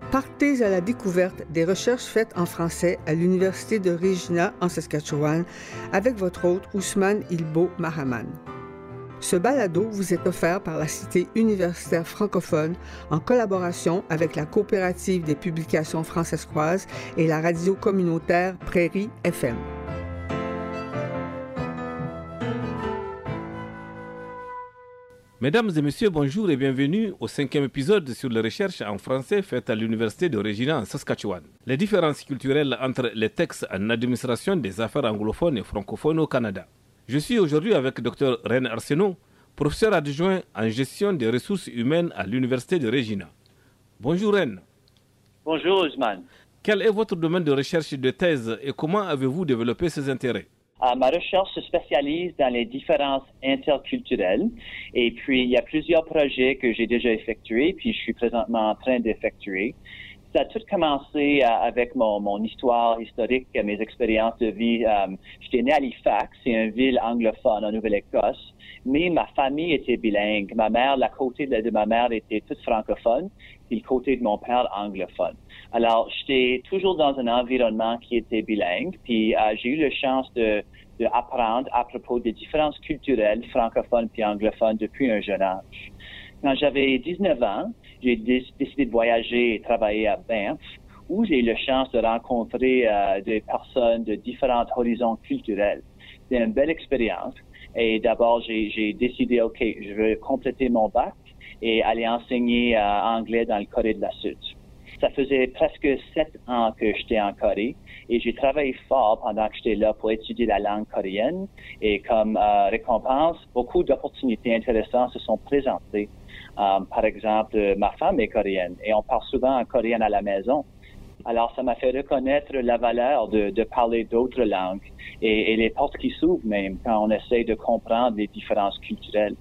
Partez à la découverte des recherches faites en français à l'Université de Regina en Saskatchewan avec votre hôte Ousmane Ilbo Mahaman. Ce balado vous est offert par la Cité universitaire francophone en collaboration avec la Coopérative des publications francescoises et la radio communautaire Prairie FM. Mesdames et messieurs, bonjour et bienvenue au 5e épisode sur les recherches en français faites à l'Université de Regina en Saskatchewan. Les différences culturelles entre les textes en administration des affaires anglophones et francophones au Canada. Je suis aujourd'hui avec Dr Ren Arsenault, professeur adjoint en gestion des ressources humaines à l'Université de Regina. Bonjour Ren. Bonjour Ousmane. Quel est votre domaine de recherche de thèse et comment avez-vous développé ces intérêts? Ma recherche se spécialise dans les différences interculturelles et puis il y a plusieurs projets que j'ai déjà effectués puis je suis présentement en train d'effectuer. Ça a tout commencé avec mon histoire historique, mes expériences de vie. J'étais né à Halifax, c'est une ville anglophone en Nouvelle-Écosse, mais ma famille était bilingue. Ma mère, la côté de ma mère était toute francophone, puis le côté de mon père anglophone. Alors, j'étais toujours dans un environnement qui était bilingue, puis j'ai eu la chance de apprendre à propos des différences culturelles francophones puis anglophones depuis un jeune âge. Quand j'avais 19 ans, j'ai décidé de voyager et travailler à Banff, où j'ai eu la chance de rencontrer des personnes de différents horizons culturels. C'était une belle expérience. Et d'abord, j'ai décidé, OK, je veux compléter mon bac et aller enseigner anglais dans le Corée de la Sud. Ça faisait presque 7 ans que j'étais en Corée et j'ai travaillé fort pendant que j'étais là pour étudier la langue coréenne. Et comme récompense, beaucoup d'opportunités intéressantes se sont présentées. Par exemple, ma femme est coréenne et on parle souvent en coréen à la maison. Alors, ça m'a fait reconnaître la valeur de parler d'autres langues et les portes qui s'ouvrent même quand on essaie de comprendre les différences culturelles.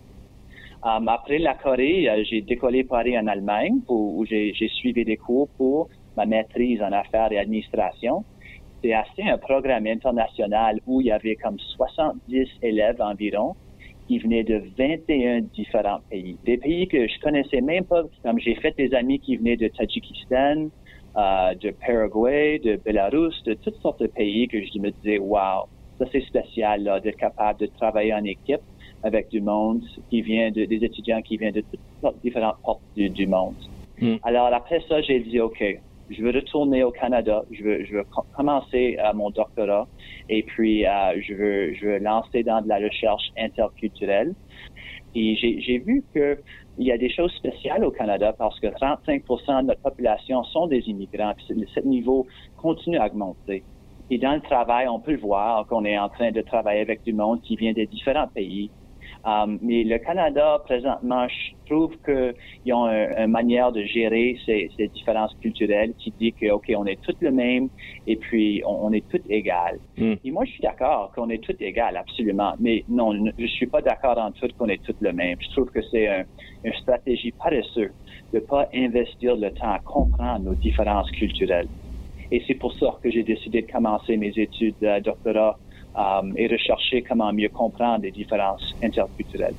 Après la Corée, j'ai décollé pour aller en Allemagne où j'ai suivi des cours pour ma maîtrise en affaires et administration. C'est un programme international où il y avait comme 70 élèves environ qui venaient de 21 différents pays. Des pays que je connaissais même pas, comme j'ai fait des amis qui venaient de Tadjikistan, de Paraguay, de Bélarus, de toutes sortes de pays que je me disais, wow, ça c'est spécial là, d'être capable de travailler en équipe avec du monde qui vient des étudiants qui viennent de toutes différentes portes du monde. Alors après ça, j'ai dit, OK, je veux retourner au Canada, je veux commencer mon doctorat et puis je veux lancer dans de la recherche interculturelle. Et j'ai vu que il y a des choses spéciales au Canada parce que 35% de notre population sont des immigrants. Puis ce niveau continue à augmenter. Et dans le travail, on peut le voir qu'on est en train de travailler avec du monde qui vient de différents pays. Mais le Canada, présentement, je trouve qu'ils ont une manière de gérer ces différences culturelles qui dit que, OK, on est tous le même et puis on est tous égales. Et moi, je suis d'accord qu'on est tous égales, absolument. Mais non, je suis pas d'accord en tout qu'on est tous le même. Je trouve que c'est une stratégie paresseuse de pas investir le temps à comprendre nos différences culturelles. Et c'est pour ça que j'ai décidé de commencer mes études de doctorat et rechercher comment mieux comprendre les différences interculturelles.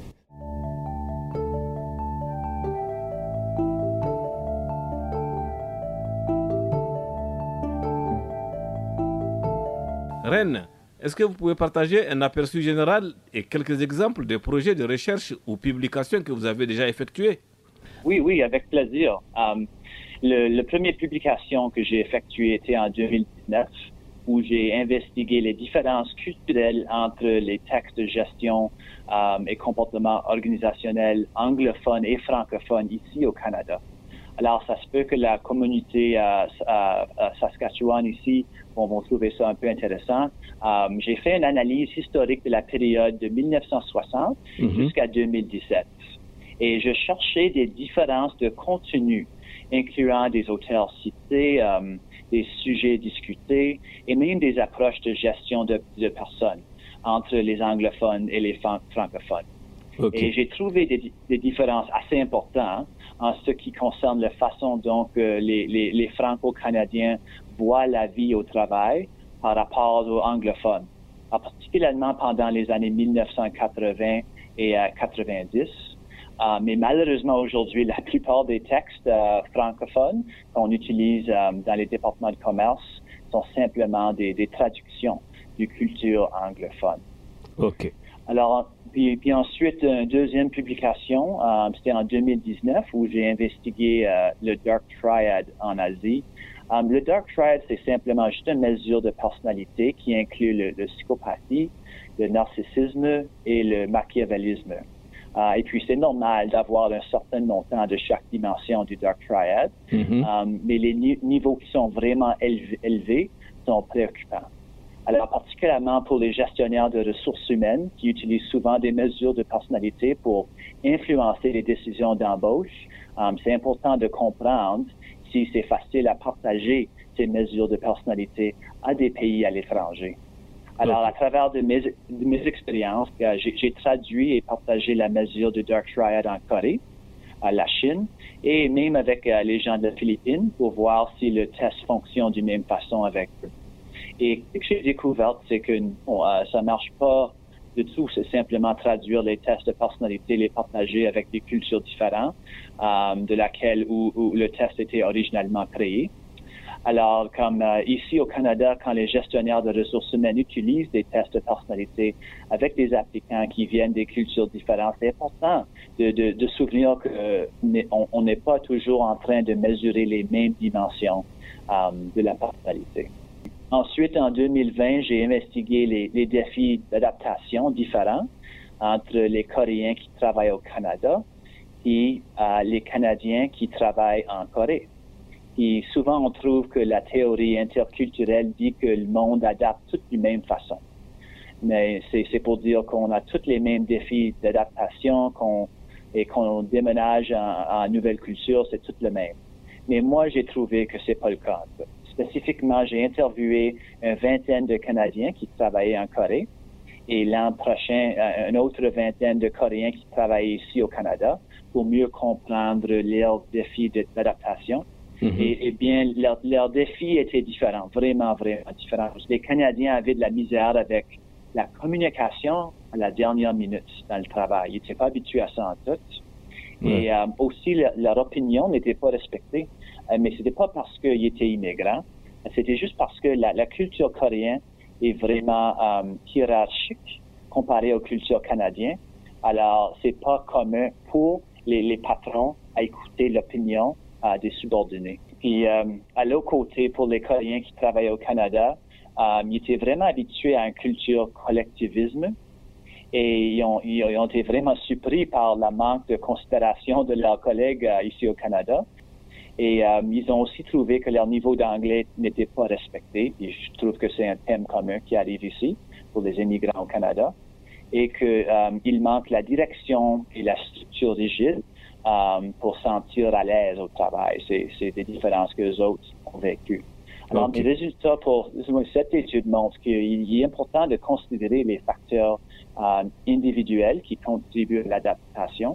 Ren, est-ce que vous pouvez partager un aperçu général et quelques exemples de projets de recherche ou publications que vous avez déjà effectués? Oui, avec plaisir. La première publication que j'ai effectuée était en 2019. Où j'ai investigué les différences culturelles entre les textes de gestion et comportements organisationnels anglophones et francophones ici au Canada. Alors, ça se peut que la communauté à Saskatchewan ici vont trouver ça un peu intéressant. J'ai fait une analyse historique de la période de 1960 jusqu'à 2017. Et je cherchais des différences de contenu, incluant des auteurs cités, des sujets discutés et même des approches de gestion de personnes entre les anglophones et les francophones. Okay. Et j'ai trouvé des différences assez importantes en ce qui concerne la façon dont les franco-canadiens voient la vie au travail par rapport aux anglophones, particulièrement pendant les années 1980 et 90. Mais malheureusement, aujourd'hui, la plupart des textes francophones qu'on utilise dans les départements de commerce sont simplement des traductions de culture anglophone. OK. Alors, puis ensuite, une deuxième publication, c'était en 2019, où j'ai investigué le Dark Triad en Asie. Le Dark Triad, c'est simplement juste une mesure de personnalité qui inclut le psychopathie, le narcissisme et le machiavélisme. Et puis, c'est normal d'avoir un certain montant de chaque dimension du Dark Triad, mais les niveaux qui sont vraiment élevés sont préoccupants. Alors, particulièrement pour les gestionnaires de ressources humaines qui utilisent souvent des mesures de personnalité pour influencer les décisions d'embauche, c'est important de comprendre si c'est facile à partager ces mesures de personnalité à des pays à l'étranger. Alors, à travers de mes expériences, j'ai traduit et partagé la mesure de Dark Triad en Corée, à la Chine, et même avec les gens de la Philippines pour voir si le test fonctionne de même façon avec eux. Et ce que j'ai découvert, c'est que ça marche pas du tout. C'est simplement traduire les tests de personnalité, les partager avec des cultures différentes de laquelle où le test était originalement créé. Alors, comme ici au Canada, quand les gestionnaires de ressources humaines utilisent des tests de personnalité avec des applicants qui viennent des cultures différentes, c'est important de souvenir qu'on n'est pas toujours en train de mesurer les mêmes dimensions de la personnalité. Ensuite, en 2020, j'ai investigué les défis d'adaptation différents entre les Coréens qui travaillent au Canada et les Canadiens qui travaillent en Corée. Et souvent, on trouve que la théorie interculturelle dit que le monde adapte tout de la même façon. Mais c'est pour dire qu'on a tous les mêmes défis d'adaptation et qu'on déménage en nouvelle culture, c'est tout le même. Mais moi, j'ai trouvé que c'est pas le cas. Spécifiquement, j'ai interviewé une vingtaine de Canadiens qui travaillaient en Corée et l'an prochain, une autre vingtaine de Coréens qui travaillent ici au Canada pour mieux comprendre leurs défis d'adaptation. Et bien, leurs défis étaient différents, vraiment, vraiment différents. Les Canadiens avaient de la misère avec la communication à la dernière minute dans le travail. Ils n'étaient pas habitués à ça en tout. Et aussi, leur opinion n'était pas respectée. Mais c'était pas parce qu'ils étaient immigrants. C'était juste parce que la culture coréenne est vraiment hiérarchique comparée aux cultures canadiennes. Alors, c'est pas commun pour les patrons à écouter l'opinion des subordonnés. Puis, à l'autre côté, pour les Coréens qui travaillent au Canada, ils étaient vraiment habitués à une culture collectivisme et ils ont été vraiment surpris par le manque de considération de leurs collègues ici au Canada. Et ils ont aussi trouvé que leur niveau d'anglais n'était pas respecté. Et je trouve que c'est un thème commun qui arrive ici pour les immigrants au Canada. Et qu'il manque la direction et la structure rigide pour sentir à l'aise au travail. C'est des différences que les autres ont vécues. Alors, les résultats pour cette étude montrent qu'il est important de considérer les facteurs individuels qui contribuent à l'adaptation.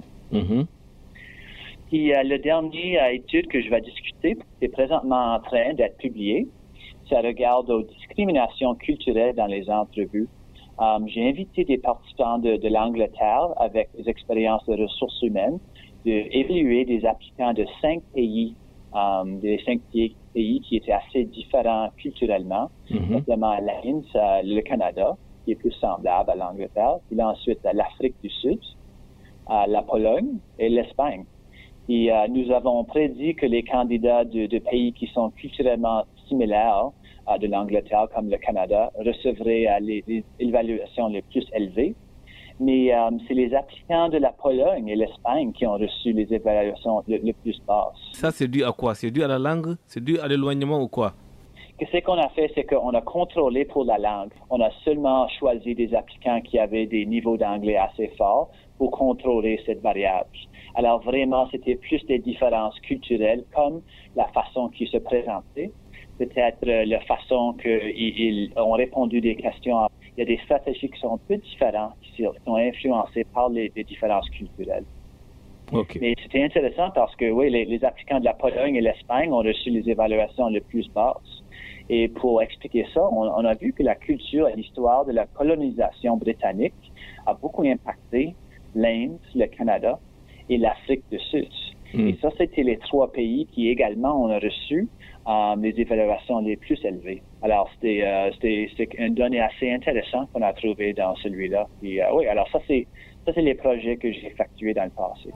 Puis, le dernier étude que je vais discuter est présentement en train d'être publiée. Ça regarde aux discriminations culturelles dans les entrevues. J'ai invité des participants de l'Angleterre avec des expériences de ressources humaines d'évaluer des applicants de 5 pays, des 5 pays qui étaient assez différents culturellement, notamment l'Inde, le Canada, qui est plus semblable à l'Angleterre, puis là, ensuite l'Afrique du Sud, la Pologne et l'Espagne. Et nous avons prédit que les candidats de pays qui sont culturellement similaires de l'Angleterre, comme le Canada, recevraient les évaluations les plus élevées. Mais c'est les applicants de la Pologne et l'Espagne qui ont reçu les évaluations le plus basses. Ça, c'est dû à quoi? C'est dû à la langue? C'est dû à l'éloignement ou quoi? Ce qu'on a fait, c'est qu'on a contrôlé pour la langue. On a seulement choisi des applicants qui avaient des niveaux d'anglais assez forts pour contrôler cette variable. Alors vraiment, c'était plus des différences culturelles comme la façon qu'ils se présentaient, peut-être la façon qu'ils ont répondu des questions. Il y a des stratégies qui sont un peu différentes, qui sont influencées par les différences culturelles. Okay. Mais c'était intéressant parce que, oui, les applicants de la Pologne et l'Espagne ont reçu les évaluations les plus basses. Et pour expliquer ça, on a vu que la culture et l'histoire de la colonisation britannique a beaucoup impacté l'Inde, le Canada, et l'Afrique du Sud. Et ça, c'était les 3 pays qui également ont reçu les évaluations les plus élevées. Alors, c'était une donnée assez intéressante qu'on a trouvée dans celui-là. Et, oui, alors ça, c'est les projets que j'ai effectués dans le passé.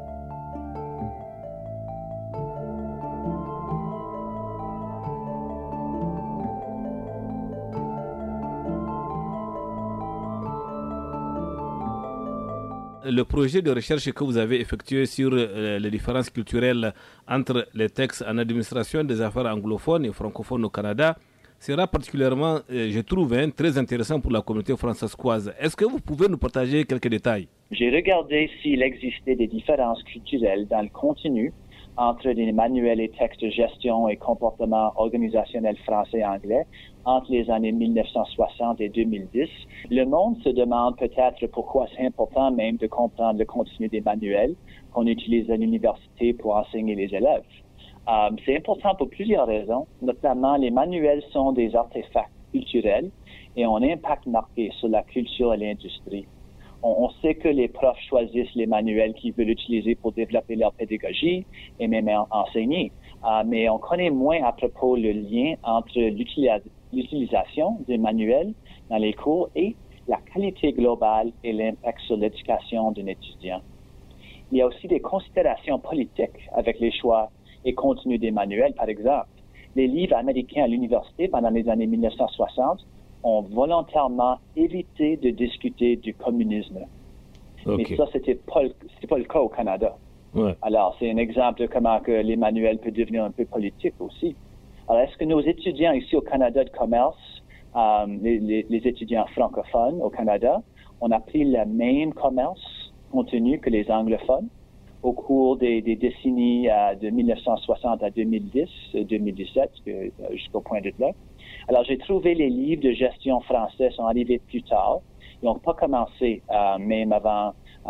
Le projet de recherche que vous avez effectué sur les différences culturelles entre les textes en administration des affaires anglophones et francophones au Canada sera particulièrement, je trouve, très intéressant pour la communauté française. Est-ce que vous pouvez nous partager quelques détails? J'ai regardé s'il existait des différences culturelles dans le contenu entre les manuels et textes de gestion et comportement organisationnel français et anglais entre les années 1960 et 2010. Le monde se demande peut-être pourquoi c'est important même de comprendre le contenu des manuels qu'on utilise à l'université pour enseigner les élèves. C'est important pour plusieurs raisons, notamment les manuels sont des artefacts culturels et ont un impact marqué sur la culture et l'industrie. On sait que les profs choisissent les manuels qu'ils veulent utiliser pour développer leur pédagogie et même enseigner. Mais on connaît moins à propos le lien entre l'utilisation des manuels dans les cours et la qualité globale et l'impact sur l'éducation d'un étudiant. Il y a aussi des considérations politiques avec les choix et contenu des manuels. Par exemple, les livres américains à l'université pendant les années 1960 ont volontairement évité de discuter du communisme. Okay. Mais ça, c'était pas le cas au Canada. Ouais. Alors, c'est un exemple de comment que les manuels peuvent devenir un peu politiques aussi. Alors, est-ce que nos étudiants ici au Canada de commerce, les étudiants francophones au Canada, ont appris le même commerce contenu que les anglophones au cours des décennies de 1960 à 2010, 2017, jusqu'au point de là? Alors, j'ai trouvé les livres de gestion français sont arrivés plus tard. Ils n'ont pas commencé même avant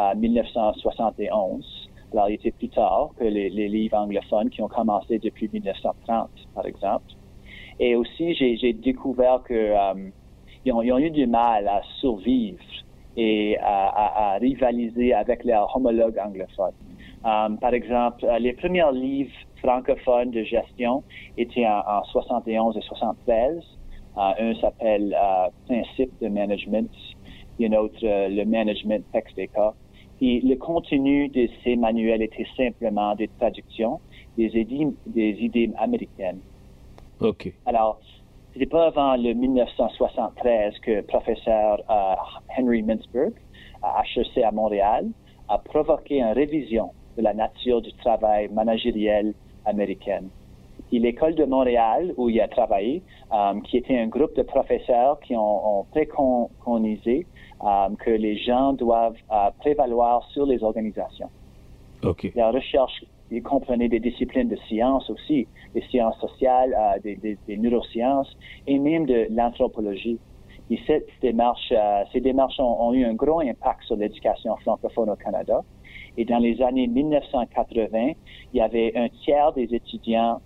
1971. Alors, il était plus tard que les livres anglophones qui ont commencé depuis 1930, par exemple. Et aussi, j'ai découvert qu'ils ont eu du mal à survivre et à rivaliser avec leurs homologues anglophones. Par exemple, les premiers livres francophones de gestion étaient en 71 et 73. Un s'appelle Principe de management, et un autre le management texte des cas. Et le contenu de ces manuels était simplement des traductions des idées américaines. OK. Alors, c'était pas avant le 1973 que le professeur Henry Mintzberg à HEC à Montréal a provoqué une révision de la nature du travail managériel américain. Et l'École de Montréal, où il a travaillé, qui était un groupe de professeurs qui ont préconisé que les gens doivent prévaloir sur les organisations. Okay. La recherche, il comprenait des disciplines de sciences aussi, des sciences sociales, des neurosciences et même de l'anthropologie. Et ces démarches ont eu un gros impact sur l'éducation francophone au Canada. Et dans les années 1980, il y avait un tiers des étudiants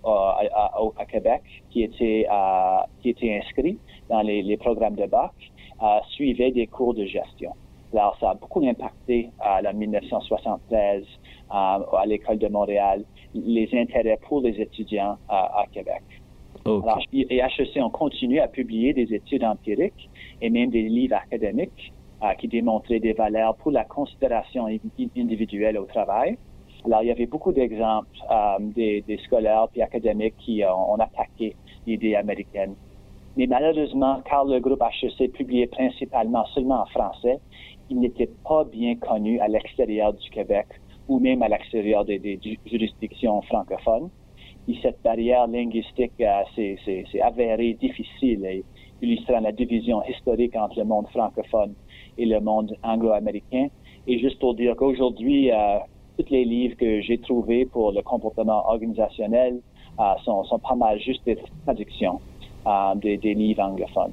à Québec qui étaient inscrits dans les programmes de bac, suivaient des cours de gestion. Alors, ça a beaucoup impacté en 1973 à l'École de Montréal, les intérêts pour les étudiants à Québec. Okay. Alors, et HEC ont continué à publier des études empiriques et même des livres académiques qui démontraient des valeurs pour la considération individuelle au travail. Alors, il y avait beaucoup d'exemples des scolaires et académiques qui ont attaqué l'idée américaine. Mais malheureusement, car le groupe HEC publiait principalement seulement en français, il n'était pas bien connu à l'extérieur du Québec ou même à l'extérieur des juridictions francophones. Et cette barrière linguistique s'est avérée difficile, illustrant la division historique entre le monde francophone et le monde anglo-américain. Et juste pour dire qu'aujourd'hui, tous les livres que j'ai trouvés pour le comportement organisationnel sont pas mal juste des traductions des livres anglophones.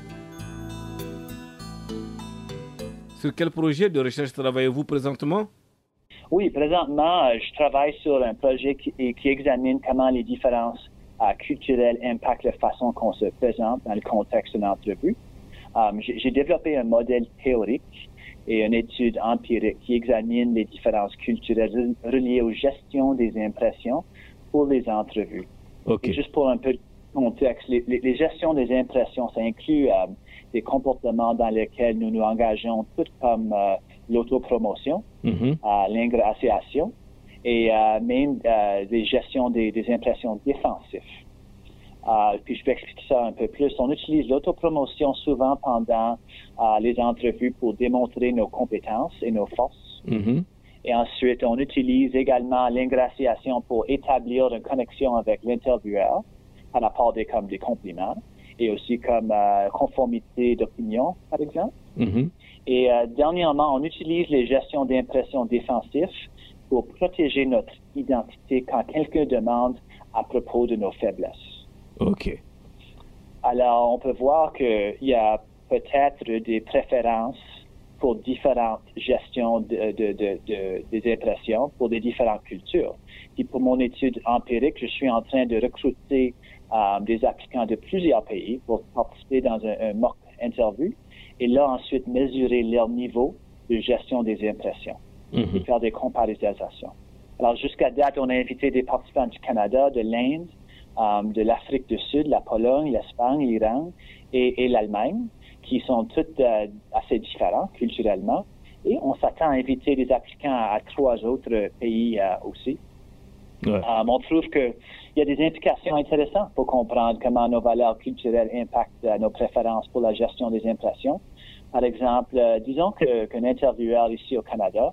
Sur quel projet de recherche travaillez-vous présentement? Oui, présentement, je travaille sur un projet qui examine comment les différences culturelles impactent la façon qu'on se présente dans le contexte d'une entrevue. J'ai développé un modèle théorique et une étude empirique qui examine les différences culturelles reliées aux gestions des impressions pour les entrevues. Okay. Et juste pour un peu de contexte, les gestions des impressions, ça inclut des comportements dans lesquels nous nous engageons, tout comme l'autopromotion, l'ingraciation et même des gestions des impressions défensives. Puis je vais expliquer ça un peu plus. On utilise l'autopromotion souvent pendant les entrevues pour démontrer nos compétences et nos forces. Et ensuite, on utilise également l'ingraciation pour établir une connexion avec l'intervieweur par rapport des compliments et aussi comme conformité d'opinion, par exemple. Et dernièrement, on utilise les gestions d'impression défensives pour protéger notre identité quand quelqu'un demande à propos de nos faiblesses. OK. Alors, on peut voir qu'il y a peut-être des préférences pour différentes gestions des impressions pour des différentes cultures. Puis pour mon étude empirique, je suis en train de recruter des applicants de plusieurs pays pour participer dans un mock interview et là ensuite mesurer leur niveau de gestion des impressions et faire des comparaisons. Alors jusqu'à date, on a invité des participants du Canada, de l'Inde, de l'Afrique du Sud, la Pologne, l'Espagne, l'Iran et l'Allemagne, qui sont toutes assez différents culturellement. Et on s'attend à inviter des applicants à 3 autres pays aussi. Ouais. On trouve qu'il y a des implications intéressantes pour comprendre comment nos valeurs culturelles impactent nos préférences pour la gestion des impressions. Par exemple, disons qu'un intervieweur ici au Canada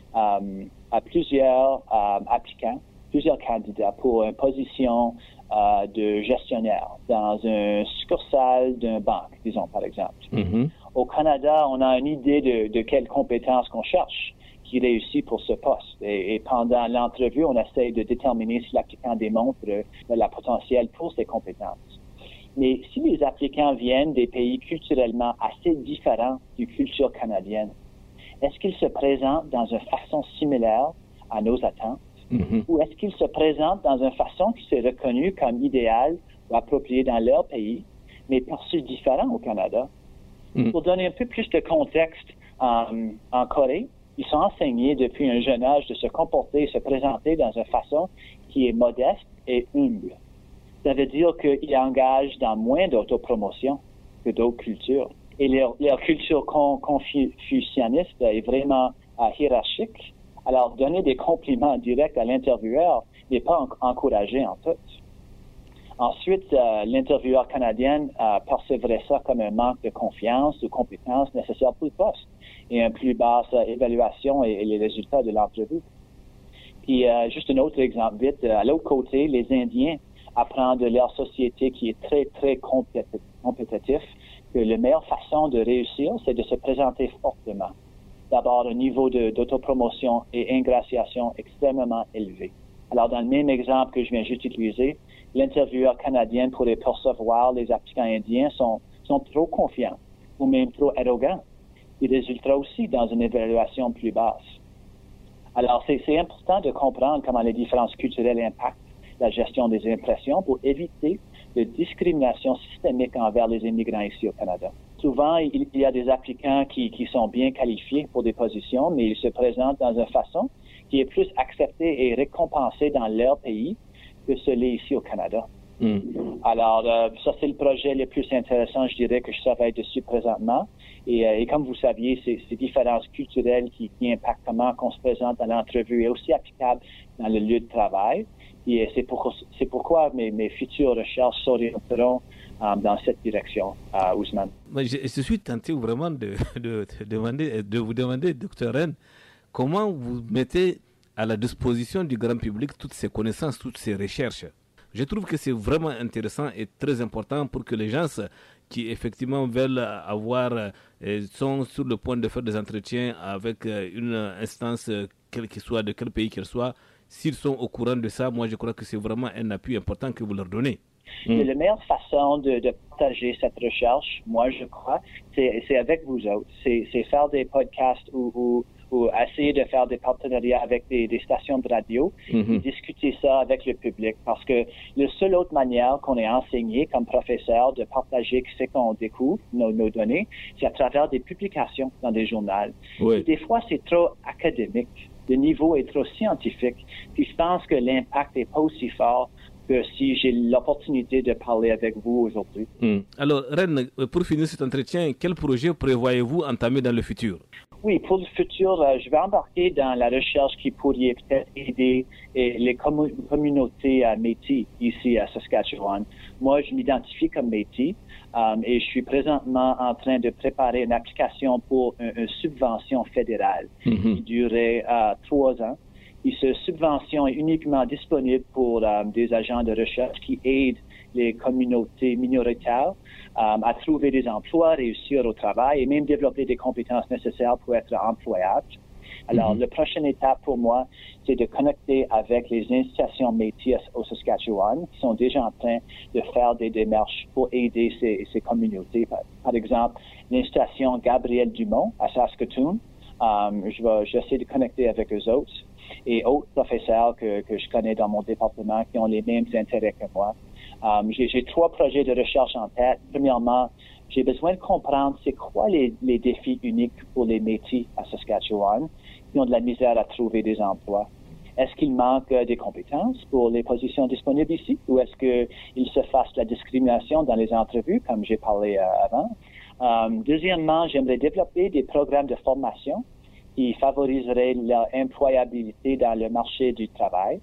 a plusieurs applicants, plusieurs candidats pour une position de gestionnaire dans une succursale d'une banque, disons par exemple. Au Canada, on a une idée de quelles compétences qu'on cherche qui réussit pour ce poste. Et pendant l'entrevue, on essaie de déterminer si l'applicant démontre la potentiel pour ses compétences. Mais si les applicants viennent des pays culturellement assez différents du culture canadienne, est-ce qu'ils se présentent dans une façon similaire à nos attentes? Ou est-ce qu'ils se présentent dans une façon qui s'est reconnue comme idéale ou appropriée dans leur pays, mais perçue différent au Canada? Pour donner un peu plus de contexte, en Corée, ils sont enseignés depuis un jeune âge de se comporter et se présenter dans une façon qui est modeste et humble. Ça veut dire qu'ils engagent dans moins d'autopromotion que d'autres cultures. Et leur culture confucianiste est vraiment hiérarchique. Alors, donner des compliments directs à l'intervieweur n'est pas encouragé en tout. Ensuite, l'intervieweur canadien percevrait ça comme un manque de confiance ou compétence nécessaire pour le poste et une plus basse évaluation et les résultats de l'entrevue. Puis, juste un autre exemple vite, à l'autre côté, les Indiens apprennent de leur société qui est très, très compétitive que la meilleure façon de réussir, c'est de se présenter fortement. D'abord, un niveau d'autopromotion et ingraciation extrêmement élevé. Alors, dans le même exemple que je viens juste d'utiliser, l'intervieweur canadien pourrait percevoir les applicants indiens sont trop confiants ou même trop arrogants. Il résultera aussi dans une évaluation plus basse. Alors, c'est important de comprendre comment les différences culturelles impactent la gestion des impressions pour éviter de discrimination systémique envers les immigrants ici au Canada. Souvent, il y a des applicants qui sont bien qualifiés pour des positions, mais ils se présentent dans une façon qui est plus acceptée et récompensée dans leur pays que ce l'est ici au Canada. Alors, ça, c'est le projet le plus intéressant, je dirais, que je travaille dessus présentement. Et comme vous saviez, ces différences culturelles qui impactent comment on se présente dans l'entrevue est aussi applicable dans le lieu de travail. Et c'est pourquoi mes futures recherches s'orienteront dans cette direction, Ousmane. Je suis tenté vraiment de vous demander, Dr. Ren, comment vous mettez à la disposition du grand public toutes ces connaissances, toutes ces recherches. Je trouve que c'est vraiment intéressant et très important pour que les gens qui effectivement veulent sont sur le point de faire des entretiens avec une instance, quelle qu'elle soit, de quel pays qu'elle soit, s'ils sont au courant de ça, moi je crois que c'est vraiment un appui important que vous leur donnez. La meilleure façon de partager cette recherche, moi je crois, c'est avec vous autres. C'est faire des podcasts où ou essayer de faire des partenariats avec des stations de radio et discuter ça avec le public. Parce que la seule autre manière qu'on est enseigné comme professeur de partager ce qu'on découvre, nos données, c'est à travers des publications dans des journaux. Oui. Et des fois, c'est trop académique. Le niveau est trop scientifique. Puis je pense que l'impact n'est pas aussi fort que si j'ai l'opportunité de parler avec vous aujourd'hui. Alors, Ren, pour finir cet entretien, quel projet prévoyez-vous entamer dans le futur? Oui, pour le futur, je vais embarquer dans la recherche qui pourrait peut-être aider les communautés Métis ici à Saskatchewan. Moi, je m'identifie comme Métis et je suis présentement en train de préparer une application pour une subvention fédérale qui durerait 3 ans. Et cette subvention est uniquement disponible pour des agents de recherche qui aident les communautés minoritaires à trouver des emplois, réussir au travail et même développer des compétences nécessaires pour être employables. Alors, la prochaine étape pour moi, c'est de connecter avec les institutions Métis au Saskatchewan qui sont déjà en train de faire des démarches pour aider ces communautés. Par exemple, l'institution Gabriel Dumont à Saskatoon, j'essaie de connecter avec eux autres et autres professeurs que je connais dans mon département qui ont les mêmes intérêts que moi. J'ai 3 projets de recherche en tête. Premièrement, j'ai besoin de comprendre c'est quoi les défis uniques pour les Métis à Saskatchewan qui ont de la misère à trouver des emplois. Est-ce qu'il manque des compétences pour les positions disponibles ici ou est-ce qu'il se fasse la discrimination dans les entrevues comme j'ai parlé avant? Deuxièmement, j'aimerais développer des programmes de formation qui favoriseraient leur employabilité dans le marché du travail.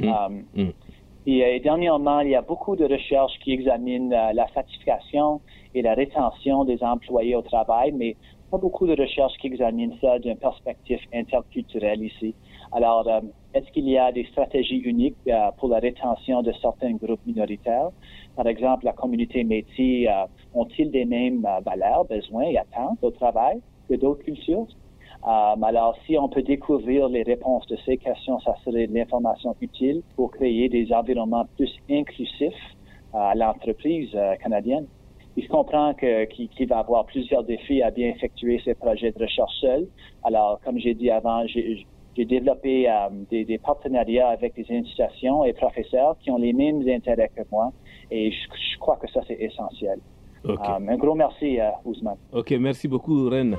Et dernièrement, il y a beaucoup de recherches qui examinent la satisfaction et la rétention des employés au travail, mais pas beaucoup de recherches qui examinent ça d'une perspective interculturelle ici. Alors, est-ce qu'il y a des stratégies uniques pour la rétention de certains groupes minoritaires? Par exemple, la communauté Métis, ont-ils les mêmes valeurs, besoins et attentes au travail que d'autres cultures? Alors, si on peut découvrir les réponses de ces questions, ça serait de l'information utile pour créer des environnements plus inclusifs à l'entreprise canadienne. Je comprends qu'il va y avoir plusieurs défis à bien effectuer ces projets de recherche seuls. Alors, comme j'ai dit avant, j'ai développé des partenariats avec des institutions et professeurs qui ont les mêmes intérêts que moi. Et je crois que ça, c'est essentiel. Okay. Un gros merci, Ousmane. OK, merci beaucoup, Ren.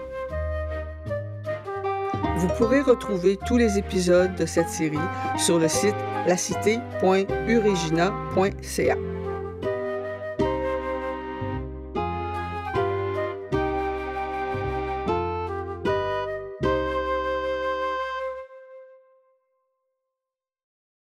Vous pourrez retrouver tous les épisodes de cette série sur le site lacité.uregina.ca.